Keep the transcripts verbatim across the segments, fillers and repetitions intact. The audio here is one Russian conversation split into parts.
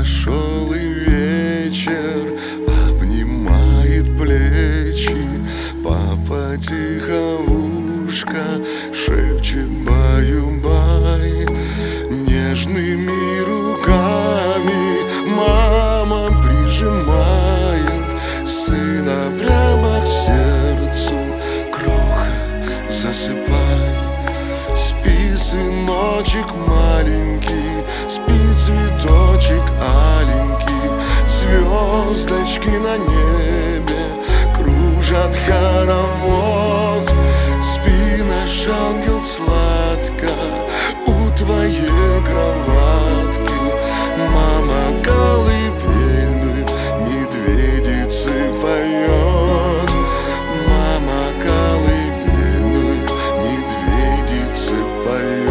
Тяжелый вечер обнимает плечи. Папа тихо в ушко шепчет баю-бай. Нежными руками мама прижимает сына прямо к сердцу. Кроха, засыпай. Спи, сыночек маленький, спи, цветочек аленький. Звездочки на небе кружат хоровод. Спи, наш ангел, сладко у твоей кроватки. Мама колыбельную медведицы поет. Мама колыбельную медведицы поет.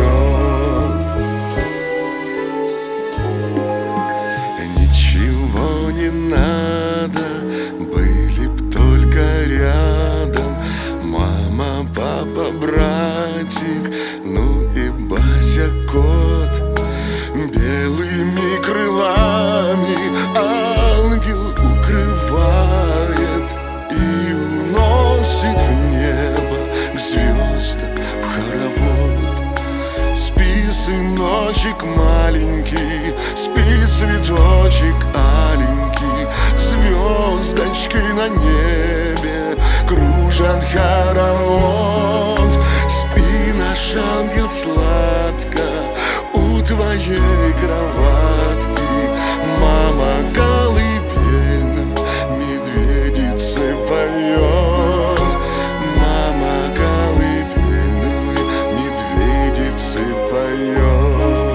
Ничего не надо, были б только рядом мама, папа, братик, ну и Бася кот. Белыми крылами ангел укрывает и уносит в небо к звездам в хоровод. Спи, сыночек маленький, спи, цветочек аленький. Звездочки на небе кружат хоровод. Спи, наш ангел, сладко у твоей кроватки. Мама колыбельную медведицы поет. Мама колыбельную медведицы поет.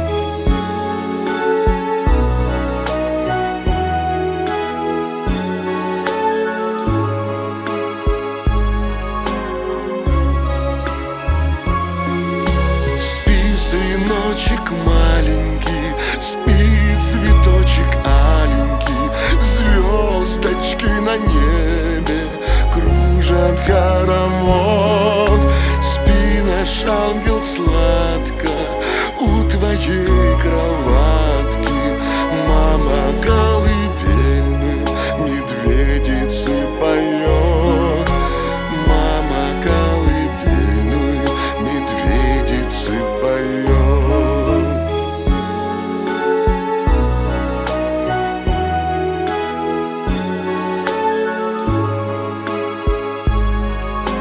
Сыночек маленький, спи, цветочек аленький. Звездочки на небе кружат хоровод. Спи, наш ангел, сладко у твоей кроватки. Мама колыбельную медведицы поет. Мама колыбельную медведицы поет.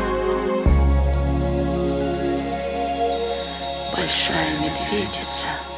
Большая медведица